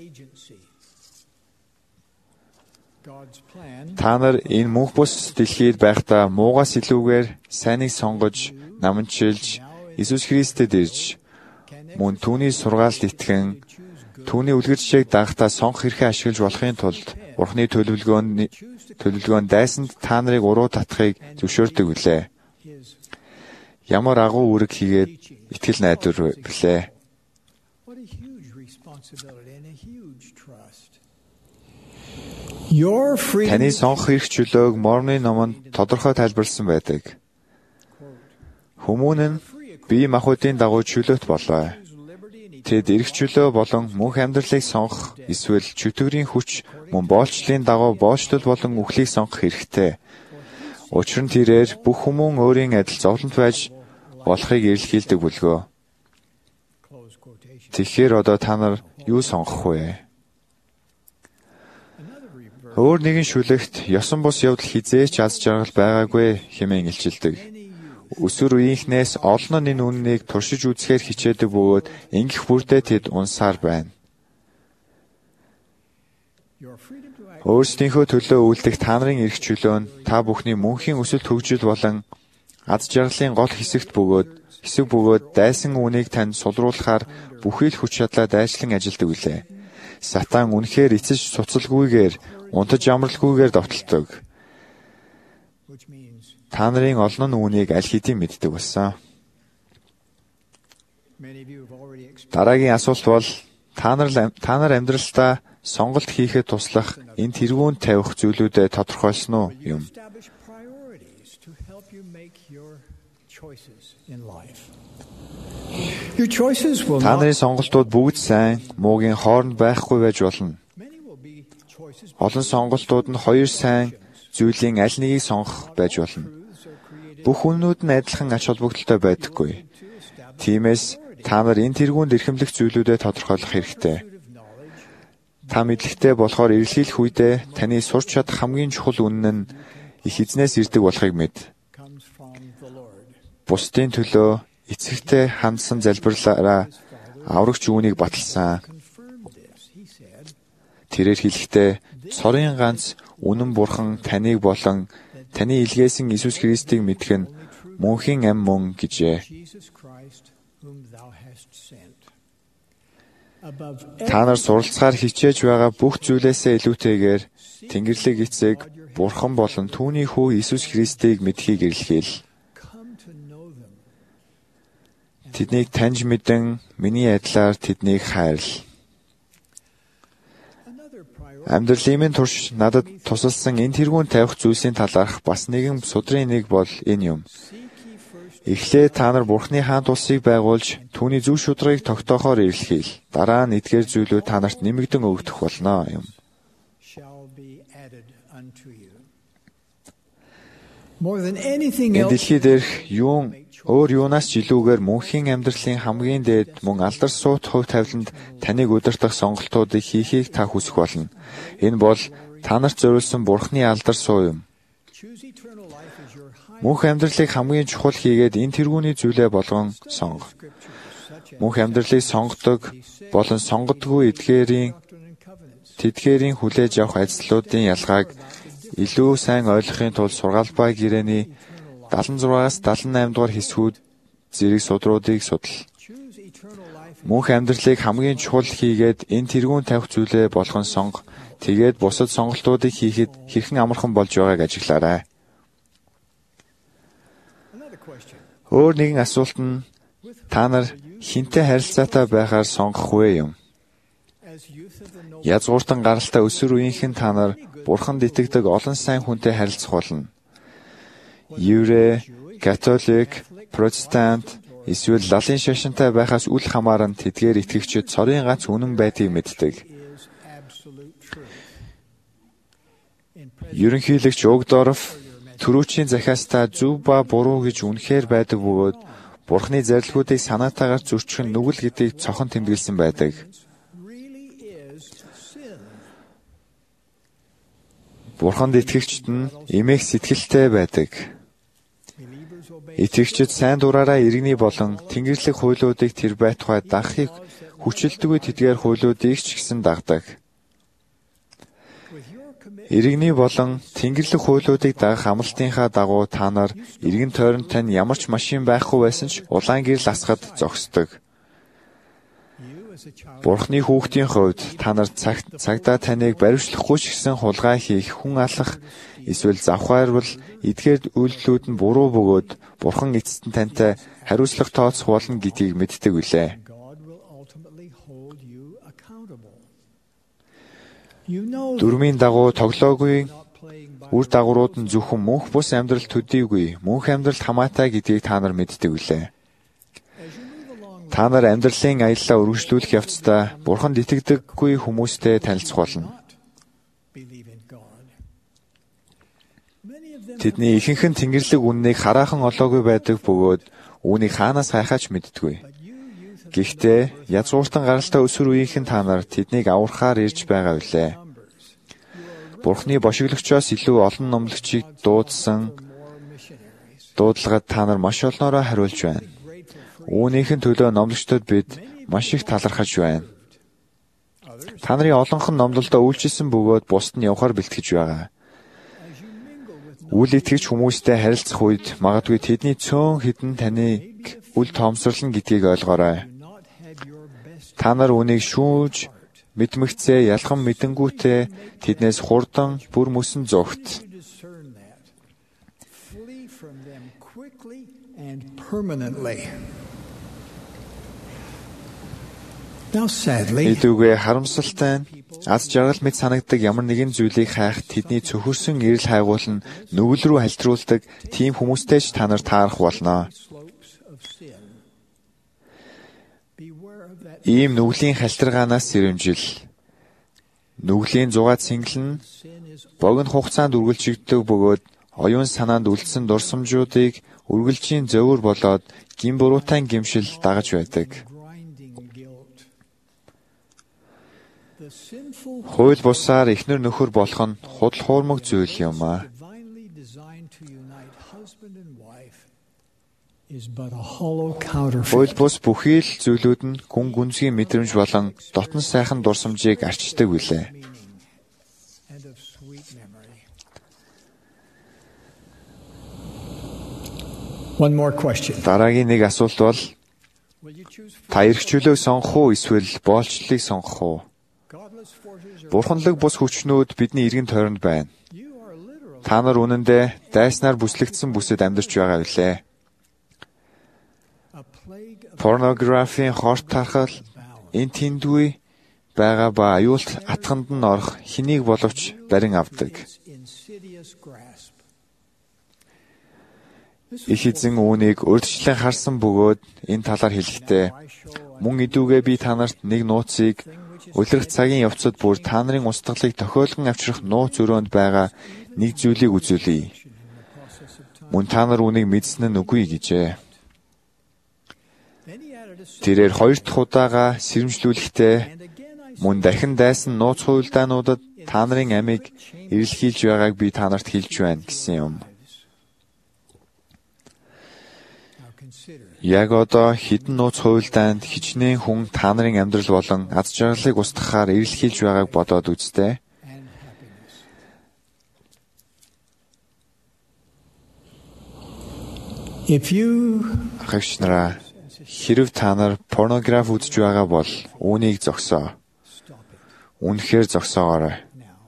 S3: Та нар энэ мөнх бус дэлхийд байхдаа муугаас илүүгээр сайныг сонгож, наманчилж, Иесус Христэд ирж, мөн түүний сургаалд итгэн, түүний үлгэр жишээг дагахтаа сонгох эрхээ ашиглаж болохын тулд Бурхны төлөвлөгөөн дайсанд та нарыг уруу татахыг зөвшөөрдөг билээ. Ямар агуу үүрэг хийгээд итгэл найдвар билээ. Таны сонгох эрх чөлөөг Мормоны номонд тодорхой тайлбарласан байдаг. Хүмүүн нь бие махбодын дагуу чөлөөт болоо. Тэд эрх чөлөө болон мөнх амьдралыг сонгох эсвэл чөтгөрийн хүч мөн боолчлын дагуу боолчлол болон үхлийг сонгох хэрэгтэй. Учир нь тэрээр бүх хүмүүн өөрийн адил зовлонт байж болохыг илэрхийлдэг бүлгөө. Тэгэхээр одоо та нар юу сонгох вэ? Өөр нэгэн шүлэгт ёсон бус явдал хизээч аз жаргал байгаагүй хэмээн илчилдэг. Өсвөр үеийнхнээс олон нь энэ үннийг туршиж үзэхээр хичээдэг бөгөөд ингэх бүрдээ тэд унсаар байна. Өөрсдийнхөө төлөө үйлдэх та нарын эрх чөлөө нь та бүхний мөнхийн өсөлт хөгжил болон аз жаргалын гол хэсэг бөгөөд дайсан үнийг танд сулруулахаар бүхий л хүч чадлаа дайчлан ажилдаг билээ. Сатан үнэхээр эцэж цуцалгүйгээр, унтаж амралгүйгээр довтолдог. Та нарын олон нь үүнийг аль хэдийн мэддэг болсон. Дараагийн асуулт бол та нар амьдралдаа сонголт хийхэд туслах энэ тэргүүнд тавих зүйлүүдэд тодорхойлсон уу юм? Та нарын сонголтууд бүгд сайн, муугийн хооронд байхгүй байж болно. Олон сонголтууд нь хоёр сайн зүйлийн аль нэгийг сонгох байж болно. Бүх үннүүд нь адилхан ач холбогдолтой байдаггүй. Тиймээс та нар энэ тэргүүнд эрхэмлэх зүйлүүдэд тодорхойлох хэрэгтэй. Та мэдлэгтэй болохоор эргэлхийлэх үедээ таны сурч чадах хамгийн чухал үнэн нь их эзнээс ирдэг болохыг мэд. Бусдын төлөө эцэгтэй хандсан залбирлаараа аврагч үүнийг баталсан. Тэрээр хэлэхдээ цорын ганц үнэн бурхан таныг болон таны илгээсэн Иесус Христийг мэдэх нь мөнхийн ам мөн гэжээ. Та нар суралцахаар хичээж байгаа бүх зүйлээсээ илүүтэйгээр Тэнгэрлэг эцэг Бурхан болон түүний хүү Иесус Христийг мэдхийг эрэлхийл. Тэднийг таньж мэдэн миний адилаар тэднийг хайрл. Амьдралын минь турш надад тусалсан энэ тэргүүн тавих зүйлсийн талаарх бас нэгэн судрын нэг бол энэ юм. Эхлээд та нар Бурхны хаант улсыг байгуулж, түүний зөв шударгыг тогтоохоор эрэлхийл. Дараа нь эдгээр зүйлүүд та нарт нэмэгдэн өгөгдөх болно юм. Энэ дэлхий дээрх өөр юунаас ч илүүгээр мөнхийн амьдралын хамгийн дээд мөн алдар суут хувь тавиланд таныг удирдах сонголтуудыг хийхийг та хүсэх болно. Энэ бол та нарт зориулсан Бурхны алдар суу юм. Мөнх амьдралыг хамгийн чухал хийгээд энэ тэргүүний зүйлээ болгон сонго. Мөнх амьдралыг сонгодог болон сонгодгүй тэдгээрийн хүлээж авах ажлуудын ялгааг илүү сайн ойлгохын тулд сургаалбай гэрээний 76-аас 78 дугаар хэсгүүд зэрэг судруудыг судал. Мөнх амьдралыг хамгийн чухал хийгээд энэ тэргүүн тавих зүйлээ болгон сонго. Тэгээд бусад сонголтуудыг хийхэд хэрхэн амархан болж байгааг ажиглаарай. Өөр нэгэн асуулт нь та нар хинтээ харилцаатай байхаар сонгох вэ юм. Язгууртан гаралтай өсвөр үеийнхэн та нар Бурханд итгэдэг олон сайн хүнтэй харилцах болно. Еврей, католик, протестант, эсвэл лалын шашинтай байхаас үл хамааран тэдгээр итгэгчид цорын гац үнэн байдгийг мэддэг. Ерөнхийлөгч Угдоров түрүүчийн захиастаа зөв ба буруу гэж үнэхээр байдаг бөгөөд Бурхны зарилгуудыг санаатаагаар зөрчих нь нүгэл гэдгийг цохон тэмдэглэсэн байдаг. Бурханд итгэгчид нь эмээх сэтгэлтэй байдаг. Итгэгчид сайн дураараа иргэний болон тэнгэрлэг хуйлуудыг тэр байтугай дагахыг хүчилдэггүй тэдгээр хуйлуудыг ч гэсэн дагдаг. Иргэний болон тэнгэрлэг хуйлуудыг дагах амлалтынхаа дагуу та нар иргэн тойронд тань ямар ч машин байхгүй байсан ч улаан гэрэл асгад зогсдог. Бурхны хүүхдийн хувьд та нар цагдаа таныг баривчлахгүй ч гэсэн хулгай хийх, хүн алах, эсвэл завхаарвал эдгээр үйлдэлүүд нь буруу бөгөөд Бурхан эцэст нь тантай хариуцлага тооцох болно гэдгийг мэддэг үлээ. Дүрмийн дагуу тоглоогүй үр дагаврууд нь зөвхөн мөнх бус амьдрал төдийгүй, мөнх амьдралд хамаатай гэдгийг та нар мэддэг үлээ. Та нар амьдралын аяллаа үргэлжлүүлэх явцдаа Бурханд итгэдэггүй хүмүүстэй танилцах болно. Тэдний ихэнх нь тэнгэрлэг үннийг хараахан олоогүй байдаг бөгөөд үүнийг хаанаас хайхаач мэддэггүй. Гэхдээ язгууртан гаралтай өсвөр үеийнхэн та нар тэднийг аврахаар ирж байгаа билээ. Бурхны бошиглогчоос илүү олон номлогчийг дуудлагад та нар маш олноороо хариулж байна. Үүнийхэн төлөө номлогчдод бид маш их талархаж байна. Та нарын олонхон номлолдоо үйлчилсэн бөгөөд бусд нь явахаар бэлтгэж байгаа. Үл итгэж хүмүүстэй харилцах үед магадгүй тэдний цөөн хідэн таныг үл тоомсорлно гэдгийг ойлгоорой. Та нар үнийг шүүж, мэдмэгцээ, ялган мэдэнгүүтээ тэднээс хурдан бүр мөсөн зогт. Идүүгээ харамсалтай нь аз жаргал мэд санагддаг ямар нэгэн зүйлийг хайх тэдний цөхөрсөн эрэл хайгуул нь нүгэл рүү хальтруулдаг тийм хүмүүстэй ч та нар таарах болно. Ийм нүглийн халтиргаанаас сэрэмжил. Нүглийн зугаа цэнгэлэн богино хугацаанд үргэлжигддэг бөгөөд оюун санаанд үлдсэн дурсамжуудыг үргэлжийн зовөр болоод гин буруутай гэмшил дагаж байдаг. Хууль бусаар эхнэр нөхөр болох нь худал хуурмаг зүйл юм аа. Хууль бус бүхий л зүйлүүд нь гүн гүнзгий мэдрэмж болон дотн сайхан дурсамжийг арчдаг билээ. Дараагийн нэг асуулт бол та эрхчлөлөө сонгох уу эсвэл боолчлыг сонгох уу? Бурханлаг бус хүчнүүд бидний эргэн тойронд байна. Та нар үнэндээ дайснаар бүслэгдсэн бүсэд амьдарч байгаа билээ. Порнографийн хорт тархал, энэ тэндгүй байгаа ба аюулт атганд нь орох хэнийг боловч барин авдаг. Их эзэн үүнийг урьдчилан харсан бөгөөд энэ талаар хэлэхдээ мөн идүүгээ би та нарт нэг нууцыг улирах цагийн явцад бүр та нарын устгалыг тохиолгон авчрах нууц өрөөнд байгаа нэг зүйлийг үзүүлье. Мөн та нар үүнийг мэдсэн нь үгүй гэжээ. Тэрээр хоёр дахь удаага сэрэмжлүүлэхдээ мөн дахин дайсан нууц хуйлдаануудад та нарын амийг эрэлхийлж байгааг би та нарт хэлж байна гэсэн юм. Яг одоо хідэн нууц хуйлдаанд хичнээн хүн та нарын амьдрал болон аз жаргалыг устгахаар эрэлхийлж байгааг бодоод үзтээ. Агш нараа, хэрв та нар порнограф үзэж байгаа бол үүнийг зогсоо. Үнэхээр зогсоогоорой.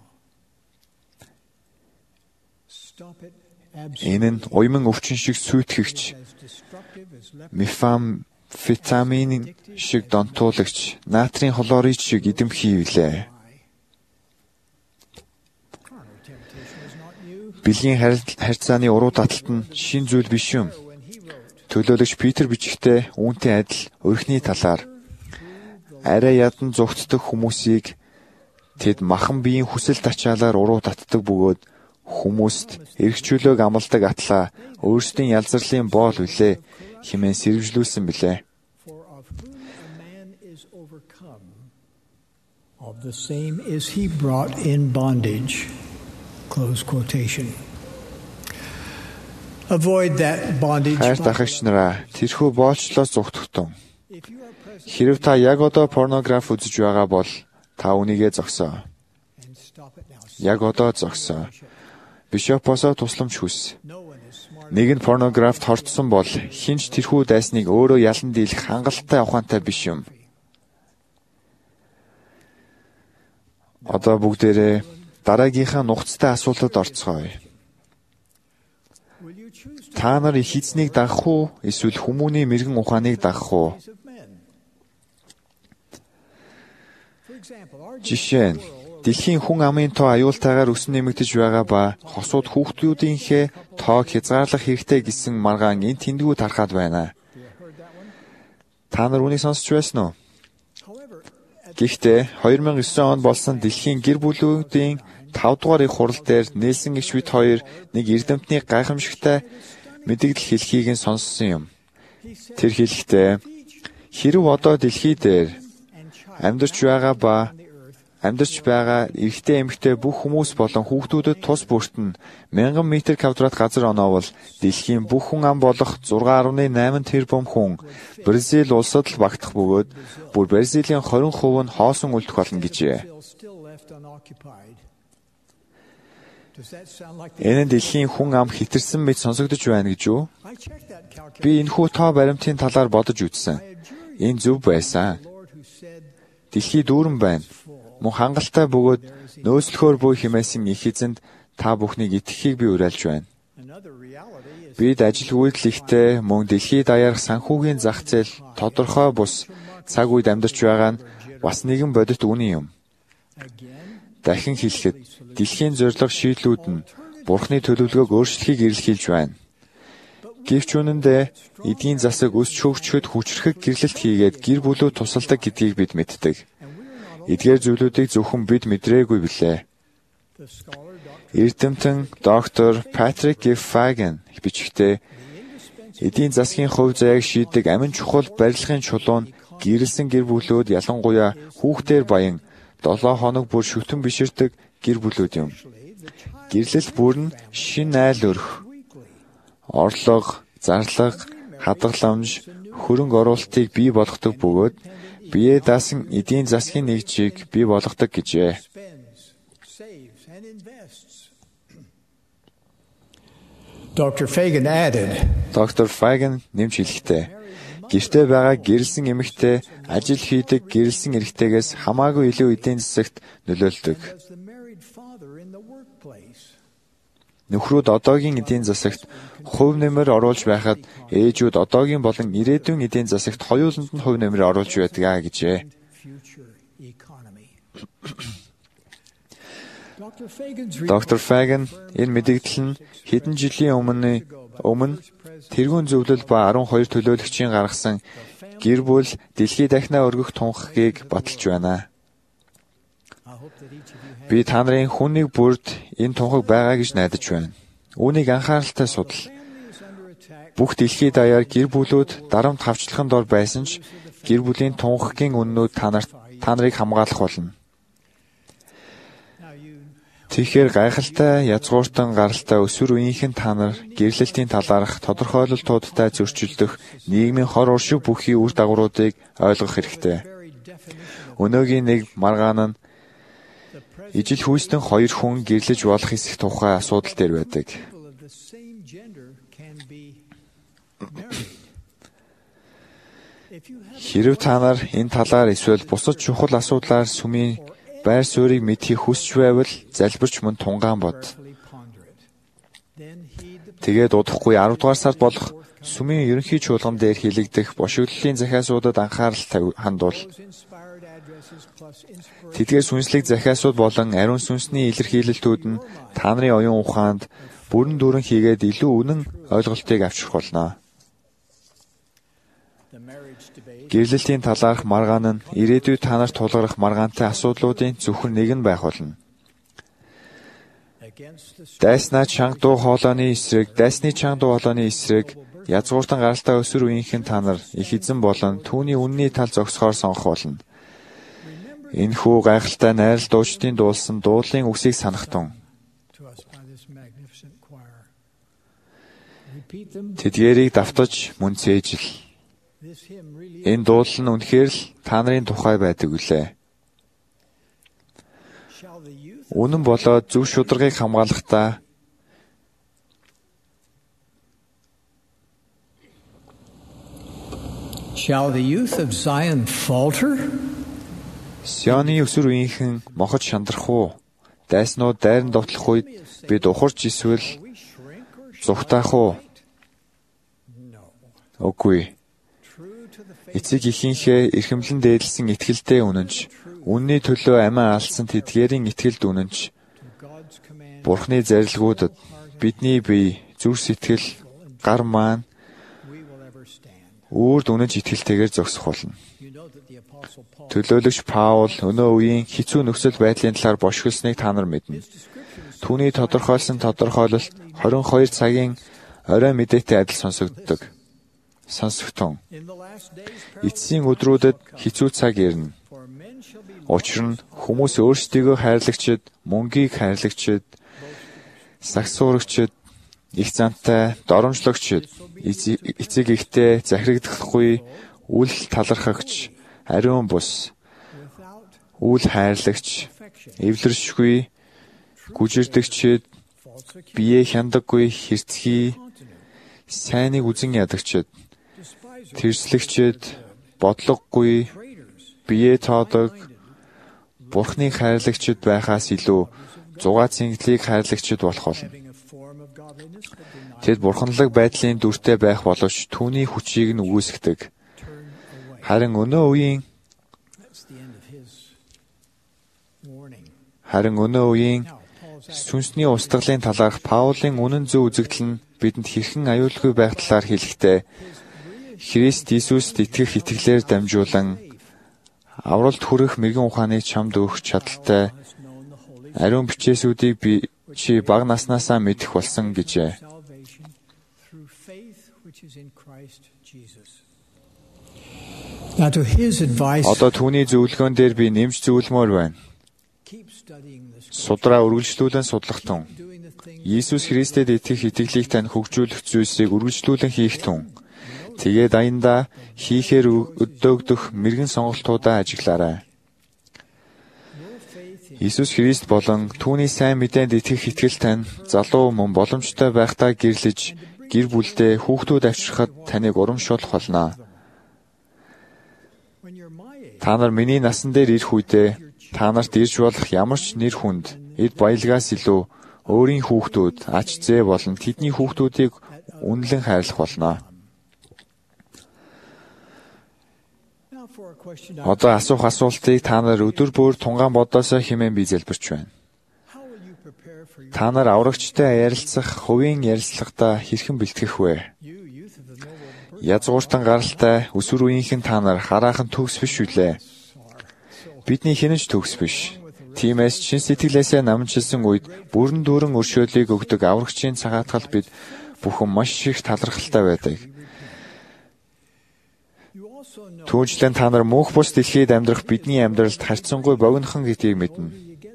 S3: Энэ нь уйман өвчин шиг сүйтгэгч, мефамфетамин шиг донтуулагч, натрийн хлорид шиг эдэмхий билээ. Бэлгийн харьцааны уруу таталт нь шин зүйл биш юм. Төлөөлөгч Питер бичгтээ үүнтэй адил өрхний талаар арай ядан зүгтдэг хүмүүсийг тэд махан биеийн хүсэл тачаалаар уруу татдаг бөгөөд хүмүүст эргчүүлөөг амладаг атлаа өөрсдийн ялзарлын боол үлээ хэмээн сэрвжлүүлсэн билээ.
S4: Of the same is he brought in bondage. Close quotation. Avoid that bondage.
S3: Хайр дахагч нараа, тэрхүү боолчлоос зүгтгтэн. Хэрв та яг одоо порнограф үзэж байгаа бол та үнийгээ зогсоо. Яг одоо зогсоо. Бишопосоо тусламж хүс. Нэг нь порнографт хортсон бол хинч тэрхүү дайсныг өөрөө ялан дийлэх хангалттай ухаантай биш юм. Одоо бүгдээрээ дараагийнхаа нухацтай асуултад орцгоё. Та нар их эзнийг дагах уу, эсвэл хүмүүний мэрэгэн ухааныг дагах уу? Жишээ нь, дэлхийн хүн амын тоо аюултайгаар өсөн нэмэгдэж байгаа ба хосууд хүүхдүүдийнхээ тоог хязгаарлах хэрэгтэй гэсэн маргаан энэ тэндгүү тархаад байна. Та нар үүнийг сонсч байсан уу? Гэхдээ 2009 онд болсон дэлхийн гэр бүлүүдийн 5 дугаар их хурал дээр Нельсон гэгч бид хоёр нэг эрдэмтний гайхамшигтай мэдээлэл хэлхийг нь сонссон юм. Тэр хэлэхдээ хэрв одоо дэлхий дээр амьдарч байгаа эрэгтэй эмэгтэй бүх хүмүүс болон хүүхдүүдэд тус бүртэн 1000 м2 газар оноовол дэлхийн бүх хүн ам болох 6.8 тэрбум хүн Бразил улсад л багтах бөгөөд бүр Бразилийн 20% нь хоосон үлдэх болно гэжээ. Энэ нь дэлхийн хүн ам хэтэрсэн мэт сонсогдож байна гэж үү? Би энэхүү тоо баримтын талаар бодож үзсэн. Энэ зөв байсан. Дэлхий дүүрэн байна. Мөн хангалттай бөгөөд нөөцлөхөөр буй хэмээсэн их эзэнд та бүхнийг итгэхийг би уриалж байна. Бид ажил үйлдэл ихтэй мөн дэлхий даяарх санхүүгийн зах зээл тодорхой бус цаг үед амьдарч байгаа нь бас нэгэн бодит үнэн юм. Дахин хэлэхэд дэлхийн зорилго шийдлүүд нь Бурхны төлөвлөгөөг өөрчлөхийг эрэлхийлж байна. Гэвч үнэндээ эдийн засаг өсч хөгжөхөд хүчрхэг гэрлэлт хийгээд гэр бүлүүд тусалдаг гэдгийг бид мэддэг. Эдгээр зүйлүүдийг зөвхөн бид мэдрээгүй билээ. Эрдэмтэн доктор Патрик F. Fagan бичгтээ эдийн засгийн хувь заяаг шийддэг амин чухал барилгын чулуун гэрэлсэн гэр бүлүүд ялангуяа хүүхдээр баян 7 хоног бүр шүтэн биширдэг гэр бүлүүд юм. Гэрлэлт бүр нь шин айл өрх, орлого, зарлага, хадгаламж, хөрөнгө оруулалтыг бий болгодог бөгөөд бие даасан эдийн засгийн нэгжийг бий болгодог гэжээ.
S4: Dr.
S3: Fagan нэмж хэлэхдээ гэртээ байгаа гэрэлсэн эмэгтэй ажил хийдэг гэрэлсэн эрэгтэйгээс хамаагүй илүү эдийн засагт нөлөөлдөг. Нөхрүүд одоогийн эдийн засагт хувь нэмэр оруулж байхад ээжүүд одоогийн болон ирээдүйн эдийн засагт хоёуланд нь хувь нэмэр оруулж байдаг гэжээ. Доктор Фаган энэ мэдээлэл нь хэдэн жилийн өмнө тэргуун зөвлөл ба 12 төлөөлөгчийн гаргасан гэр бүл дэлхий дахинаа өргөх тунхагийг баталж байна. Би та нарын хүн нэг бүрд энэ тунхаг байгаа гэж найдаж байна. Үүнийг анхааралтай судал. Бүх дэлхийд даяар гэр бүлүүд дарамт хавчлахын дор байсан ч гэр бүлийн тунхагийн үнэнүүд та нарыг хамгаалах болно. Тэгэхээр гайхалтай, язгууртан гаралтай өсвөр үеийнхэн та нар гэрлэлтийн талаарх тодорхойлолтуудтай зөрчилдөх нийгмийн хор уршиг бүхий үр дагавруудыг ойлгох хэрэгтэй. Өнөөгийн нэг маргаан нь ижил хүйстэн хоёр хүн гэрлэж болох эсэх тухай асуудал дээр байдаг. Хэрв та нар энэ талаар эсвэл бусад чухал асуудлаар сүмийн байр суурийг мэдхийг хүсч байвал залбирч мөн тунгаан бод. Тэгээд удахгүй 10 дугаар сард болох сүмийн ерөнхий чуулган дээр хилэгдэх бошиглолын захиасуудад анхаарал хандуул. Тэдгээр сүнслэг захиасууд болон ариун сүнсний илэрхийлэлтүүд нь та нарын оюун ухаанд бүрэн дүүрэн хийгээд илүү үнэн ойлголтыг авчрах болно. Гэрлэлтийн талаарх маргаан нь ирээдүйд та нарт тулгарх маргаантай асуудлуудын зөвхөн нэг нь байх болно. Дайсны чанга дуу хоолойны эсрэг язгууртан гаралтай өсвөр үеийнхэн та нар их эзэн болон түүний үнний тал зогсохоор сонгох болно. Энэхүү гайхалтай найрал дуучдын дуулсан дуулын үгсийг санахтун. Тэдгээрийг давтаж мөн цээжил. Энэ дуул нь үнэхээр л та нарын тухай байдаг үлээ. Үнэн болоод зөв шударгыг хамгаалахдаа
S4: Shall the youth of Zion falter?
S3: Сионы өсвөр үеийнхэн мохож шандрах уу? Дайснууд дайран довтлох үед бид ухарч эсвэл зүхтаах уу? Үгүй. Эцэг эхийнхээ эрхэмлэн дээдлсэн итгэлтэй үнэнч, үнний төлөө амиа алдсан тэдгээрийн итгэлд үнэнч, Бурхны зарилгуудад бидний бие, зүрх сэтгэл, гар маань үрд үнэнч итгэлтэйгээр зогсох болно. Төлөөлөгч Паул өнөө үеийн хэцүү нөхцөл байдлын талаар бошигдсныг та нар мэднэ. Түүний тодорхойлсон тодорхойлолт 22 цагийн орой мэдээтэй адил сонсогддог. Сонсогтун. Эцсийн өдрүүдэд хэцүү цаг ирнэ. Учир нь хүмүүс өөрсдийгөө хайрлагчид, мөнгийг хайрлагчид, сагсуурагчид, их зантай, доромжлогчид, эцэг ихтэй, захирагдахгүй, үл талархагч, ариун бус, үл хайрлагч, эвлэршгүй, гүжирдэгчид, бие хяндаггүй, хэрцгий, сайныг үзен ядагчид, тэрслэгчид, бодлогогүй, бие тоодог, Бурхныг хайрлагчид байхаас илүү зугаа цэнгэлийг хайрлагчид болох болно. Тэд бурханлаг байдлын дүртэй байх боловч түүний хүчийг нь үгүйсгдэг. Харин өнөө үеийн сүнсний устгалын талаарх Паулийн үнэн зөв үзэгдэл нь бидэнд хэрхэн аюулгүй байх талаар хэлэхдээ Христ Иесуст итгэх итгэлээр дамжуулан авралт хүрэх мэрэгэн ухааныг чамд өгөх чадaltaй ариун бичээсүүдийг чи бага наснаасаа мэдэх болсон гэжээ. Одоо түүний зөвлөгөөн дээр би нэмж зөвлөмөр байна. Судраа үргэлжлүүлэн судлах тун. Иесус Христэд итгэх итгэлийг тань хөгжүүлэх зүйлсийг үргэлжлүүлэн хийх тун. Тэгээд аяндаа хийхээр өдөөгдөх мэрэгэн сонголтуудаа ажиглаарай. Иесус Христ болон түүний сайн мэдээнд итгэх итгэл тань залуу мөн боломжтой байхдаа гэрлэж гэр бүлдээ хүүхдүүд авчрахад таныг урамшуулах болно. Та нар миний насан дээр ирэх үедээ та нарт ирж болох ямар ч нэр хүнд эд баялгаас илүү өөрийн хүүхдүүд, ач зээ болон тэдний хүүхдүүдийг үнэлэн хайрлах болно. Одоо асуух асуултыг та нар өдөр бүр тунгаан бодосоо хэмээн би залбирч байна. Та нар аврагчтай ярилцах, хувийн ярилцлагатаа хэрхэн бэлтгэх вэ? Язгууртан гаралтай өсвөр үеийнхэн та нар хараахан төгс биш үлээ. Бидний хинэж төгс биш. Тиймээс чин сэтгэлээсээ намжилсан үед бүрэн дүүрэн өршөөлийг өгдөг аврагчийн цагаатгал бид бүхэн маш их талархалтай байдаг. Түүнчлэн та нар мөнх бус дэлхийд амьдрах бидний амьдралд харьцангуй богинохон гэдгийг мэднэ.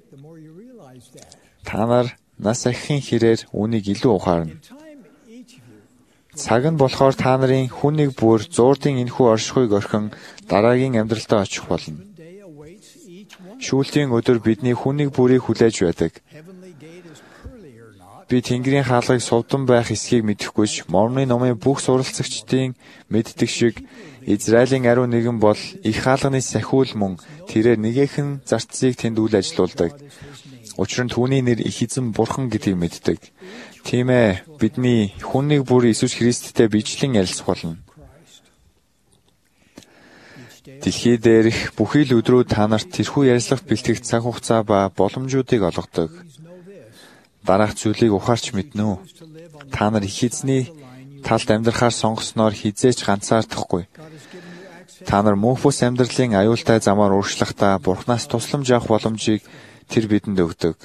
S3: Та нар нас ахихын хэрээр үүнийг илүү ухаарна. Цаг нь болохоор та нарын хүн нэг бүр зуурдын энэхүү оршихуйг орхин дараагийн амьдралтаа очих болно. Шүүлтийн өдөр бидний хүн нэг бүрийг хүлээж байдаг. Би Тэнгэрийн хаалгыг сувдан байх эсхийг мэдэхгүйч Мормоны номын бүх суралцагчдын мэддэг шиг Израилийн ариун нэгэн бол их хаалганы сахиул мөн тэрээр нэгэн зарцыг тэнд үйл ажиллуулдаг. Учир нь түүний нэр их эзэн бурхан гэдгийг мэддэг. Тийм ээ, бидний хүн нэг бүр Иесус Христтэй бичлэн ярилцах болно. Дэлхий дээрх бүхий л өдрүүд та нарт тэрхүү ярилцлагт бэлтгэх цаг хугацаа ба боломжуудыг олгодог. Дараах зүйлийг ухаарч мэднэ үү? Та нар их эзний талд амьдрахаар сонгосноор хизээч ганцаардахгүй. Та нар мөнх бус амьдралын аюултай замаар урагшлахдаа Бурханаас тусламж авах боломжийг тэр бидэнд өгдөг.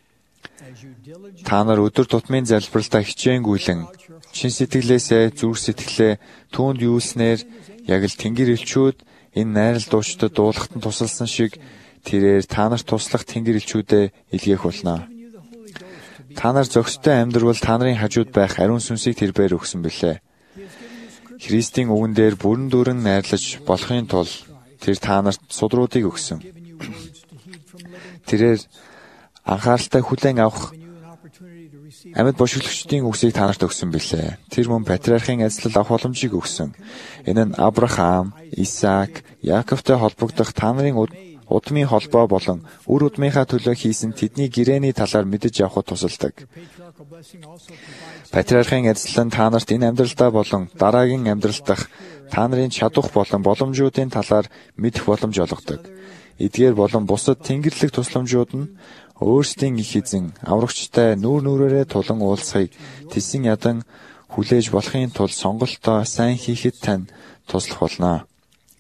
S3: Та нар өдөр тутмын залбиралдаа хичээнгүйлэн чин сэтгэлээсээ зүрх сэтгэлээ түүнд юуснээр яг л Тэнгэр элчүүд энэ найрал дуучдад дуулахтан тусалсан шиг тэрээр та нарт туслах Тэнгэр элчүүдээ илгээх болно. Та нар зохистой амьдрал та нарын хажууд байх ариун сүнсийг тэрбээр өгсөн билээ. Христийн үгэн дээр бүрэн дүүрэн найрлаж болохын тулд тэр та нарт судруудыг өгсөн. Тэрээр анхааралтай хүлээн авах амьд бошиглагчдын үгсийг та нарт өгсөн билээ. Тэр мөн патриархийн ажил авах боломжийг өгсөн. Энэ нь Авраам, Исаак, Яаковтай холбогдох та нарын удмын холбоо болон үр удмынхаа төлөө хийсэн тэдний гэрээний талаар мэдэж явахд тусалдаг. Патриархийн ажил нь та нарт энэ амьдралдаа болон дараагийн амьдрал дахь та нарын чадах болон боломжуудын талаар мэдэх боломж олгодог. Эдгээр болон бусад тэнгэрлэг тусламжууд нь өөрсдийн их эзэн аврагчтай нүүр нүрээрээ тулан уулзахыг тэсэн ядан хүлээж болохын тулд сонголтоо сайн хийхэд тань туслах болно.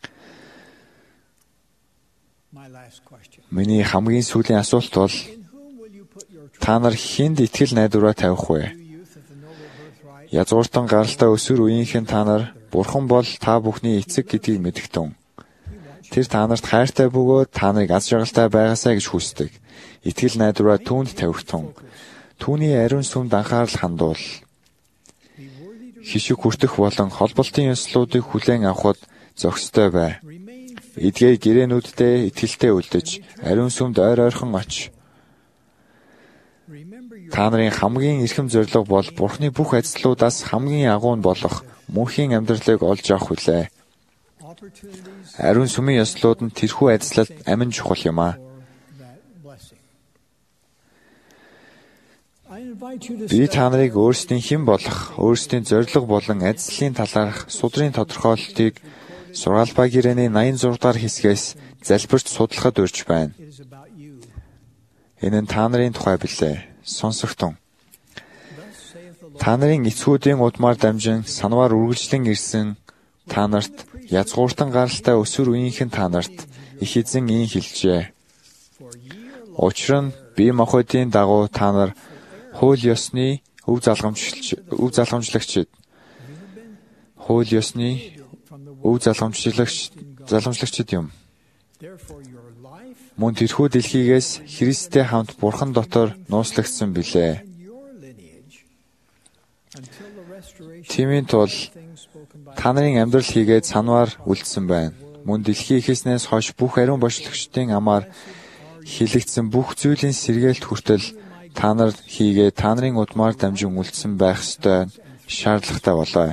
S3: Миний хамгийн сүүлийн асуулт бол та нар хэнд итгэл найдвараа тавих вэ? Язгууртан гаралтай өсвөр үеийнхэн та нар Бурхан бол та бүхний эцэг гэдгийг мэдгтэн. Тэр та нарт хайртай бөгөөд та нарыг аз жаргалтай байгаасаа гэж хүсдэг. Итгэл найдвараа түүнд тавигтун. Түүний ариун сүмд анхаарал хандуул. Хишиг хүртэх болон холболтын ёслуудыг хүлээн авахд зохистой бай. Эдгээр гэрээнүүддээ итгэлтэй үлдэж, ариун сүмд ойр ойрхон оч. Та нарын хамгийн эрхэм зорилго бол Бурхны бүх ажлуудаас хамгийн агуу нь болох мөнхийн амьдралыг олж авах хүлээ. Ариун сүмийн ёслууд нь тэрхүү ажлалд амин чухал юм аа. Би та нарыг өөрсдийн хэн болох, өөрсдийн зорилго болон ажлын талаарх судрын тодорхойлолтыг сургаалбаа гэрээний 86 дахь хэсгээс залбирч судлахад урьж байна. Энэ нь та нарын тухай билээ. Сонсогтун. Та нарын эцгүүдийн удмаар дамжин санваар үргэлжлэн ирсэн та нарт язгууртан гаралтай өсвөр үеийнхэн та нарт их эзэн ийн хэлжээ. Учир нь бие махбодын дагуу та нар хууль ёсны өв залгамжлагчид юм. Мөн тэрхүү дэлхийгээс Христтэй хамт Бурхан дотор нууцлагдсан билээ. Тиймийн тул та нарын амьдрал хийгээд санваар үлдсэн байна. Мөн дэлхий ихэснээс хойш бүх ариун бошиглагчдын амаар хилэгдсэн бүх зүйлийн сэргээлт хүртэл та нар хийгээд та нарын удмаар дамжин үлдсэн байх ёстой шаардлагатай болоо.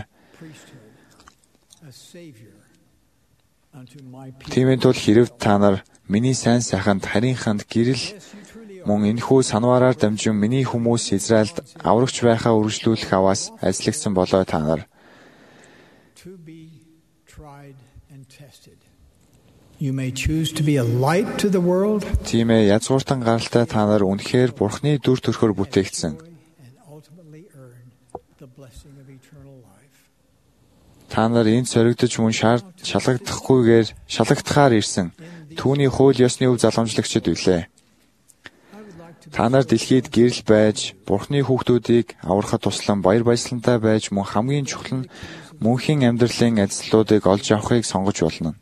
S3: Тиймийн тул хэрв та нар миний сайн сайханд харийнханд гэрэл мөн энэхүү санваараар дамжин миний хүмүүс Израильд аврагч байхаа үргэлжлүүлэх аваас ажиллагдсан болоо та нар.
S4: You may choose to be a light to the world.
S3: Тийм ээ, язгууртан гаралтай та нар үнэхээр Бурхны дүр төрхөөр бүтээгдсэн.
S4: And ultimately earn the blessing of eternal life.
S3: Та нар энд соригдож мөн шалгагдахаар ирсэн. Түүний хууль ёсны өв залгамжлагчид билээ. Та нар дэлхийд гэрэл байж, Бурхны хүүхдүүдийг аврахад туслан баяр баясгалантай байж мөн хамгийн чухал нь мөнхийн амьдралын ажлуудыг олж авахыг сонгож болно.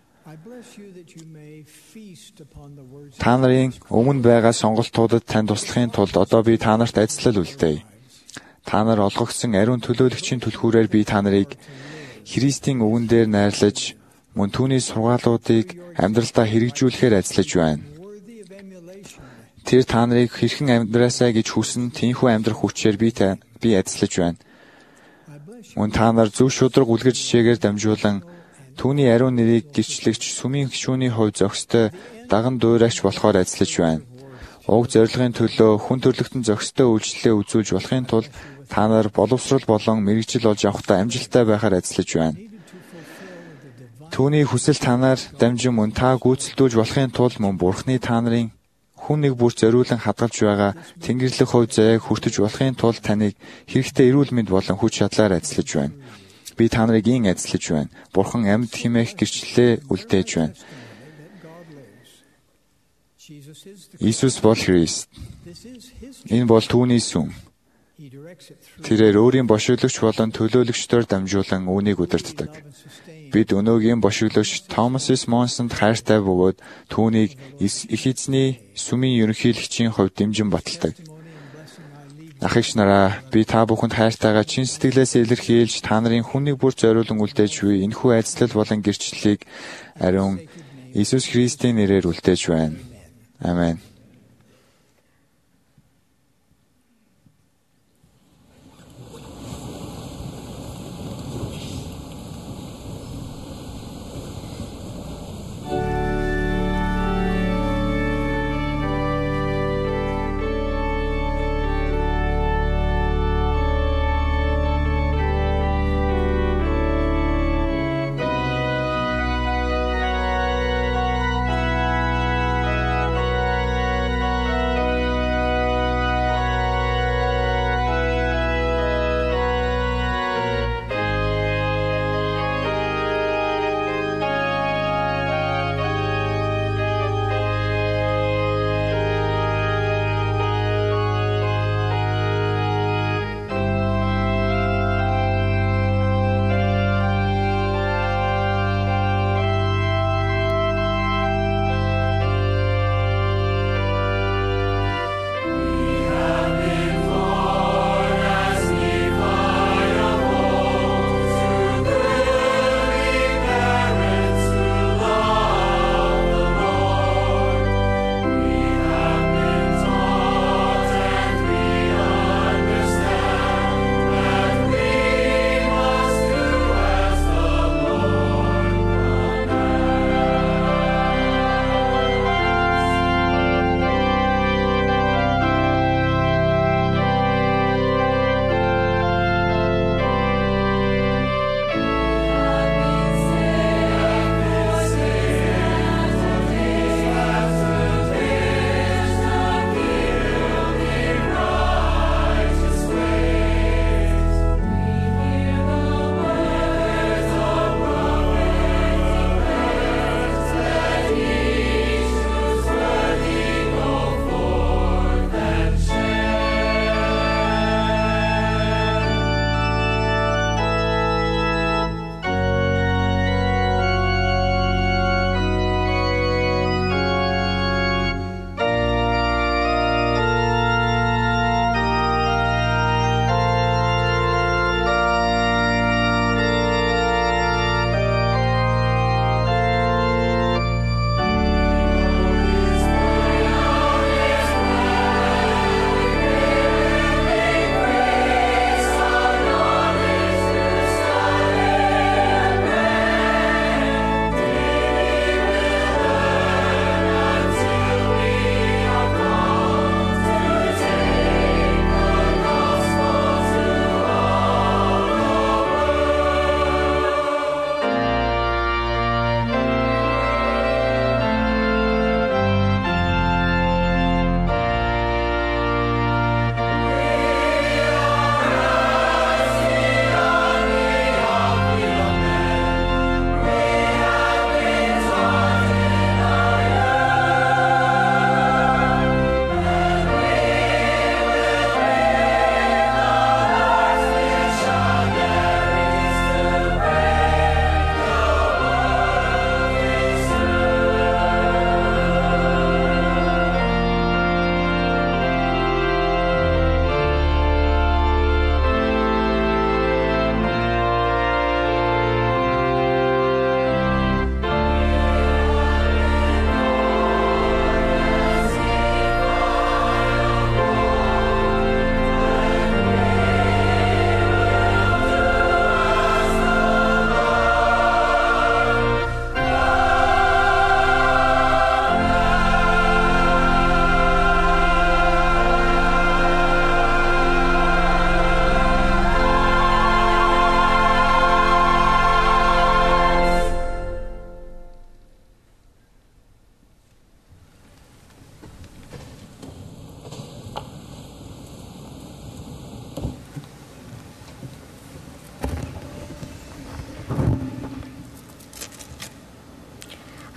S3: Та нарын өмнө байгаа сонголтуудад тань туслахын тулд одоо би та нарт ажиллал үлдээе. Та нар олгогдсон ариун төлөөлөгчийн түлхүүрээр би та нарыг Христийн үгэн дээр найрлаж, мөн түүний сургаалуудыг амьдралдаа хэрэгжүүлэхээр ажиллаж байна. Тэр та нарыг хэрхэн амьдраасаа гэж хүснэ, тийхүү амьдрах хүчээр би ажиллаж байна. Мөн та нар зөв шударга үлгэр жишээгээр дамжуулан түүний ариун нэрийг гэрчлэгч сүмийн гишүүний хувь зохистой даган дуурайч болохоор ажиллаж байна. Уг зорилгын төлөө хүн төрлөختөн зохистой үйлчлэлээ үзүүлж болохын тулд та нар боловсрол болон мэрэгжил олж авахдаа амжилттай байхаар ажиллаж байна. Түүний хүсэл танаар дамжин мөн та гүйцэлдүүлж болохын тулд мөн Бурхны та нарын хүн нэг бүр зориулан хадгалж байгаа Тэнгэрлэг хувь заяаг хүртэж болохын тулд таныг хэрэгтэй эрүүл мэнд болон хүч чадлаар ажиллаж байна. Би та нарыг ин ажиллаж байна. Бурхан амьд химээх гэрчлэлээ үлдээж байна. Иесус бол Христ. Энэ бол түүний сүм. Тэрээр өөрийн бошиглогч болон төлөөлөгчдөөр дамжуулан үүнийг удирддаг. Бид өнөөгийн бошиглогч Томас Монсонд хайртай бөгөөд түүнийг их эзний сүмийн ерөнхийлөгчийн хувьд дэмжин баталдаг. Ах эгч нараа, би та бүхэнд хайртайгаа чин сэтгэлээс илэрхийлж та нарын хүнийг бүр зориулан үлдээж буй энэхүү айцлал болон гэрчлэлийг ариун Иесус Христийн нэрээр үлдээж байна. Амен.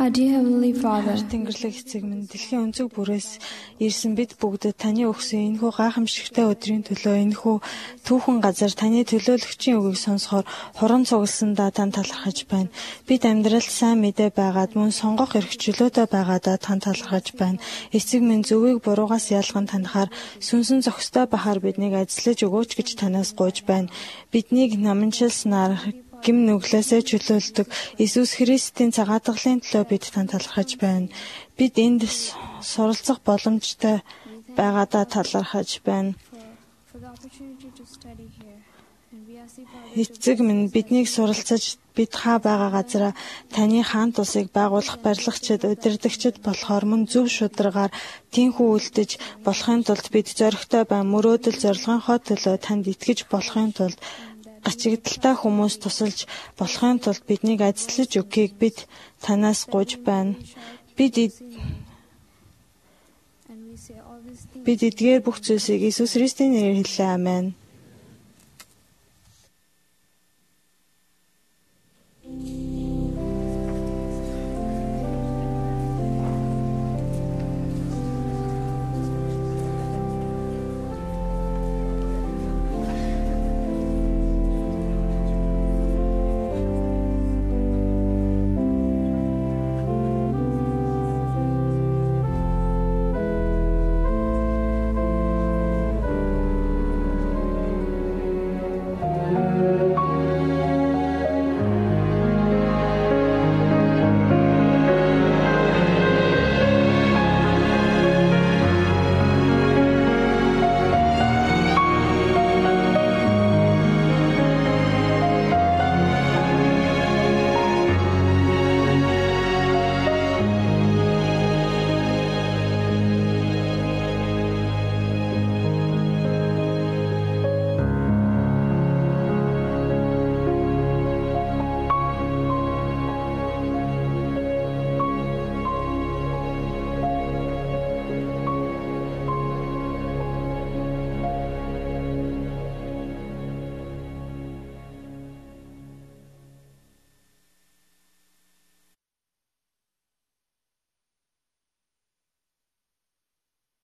S5: Our dear Heavenly Father,
S6: Тэнгэрлэг эцэг минь дэлхийн өнцөг бүрээс ирсэн бид бүгдэд таны өгсөн энэхүү гайхамшигтай өдрийн төлөө энэхүү түүхэн газар таны төлөөлөгчийн үгийг сонсохоор хуран цугласандаа тань талархаж байна. Бид амьдралд сайн мэдээ байгаад мөн сонгох эрх чөлөөтэй байгаадаа тань талархаж байна. Эцэг минь зөвийг буруугаас ялган танихаар сүнсэн зохистой бахаар биднийг ажиллаж өгөөч гэж танаас гуйж байна. Биднийг наманчилснаар гим нүглээсээ чөлөөлдөг Иесус Христийн цагаатгалын төлөө бид тань талархаж байна. Бид энд суралцах боломжтой байгаадаа талархаж байна. Эцэг минь биднийг суралцаж бид хаа байгаа газараа таны хаант усыг байгуулах барилгачид, удирдагчид болохоор мөн зөв шударгаар тийхүү үлдэж болохын тулд бид зоригтой ба мөрөөдөл зорилгынхоо төлөө танд итгэж болохын тулд гачигдaltaй хүмүүс тусалж болохын тулд биднийг ажиллаж өгөхийг бид танаас гуйж байна. Бид эдгээр бүх зүйлсийг Иесус Христийн нэрээр хэллээ. Амен.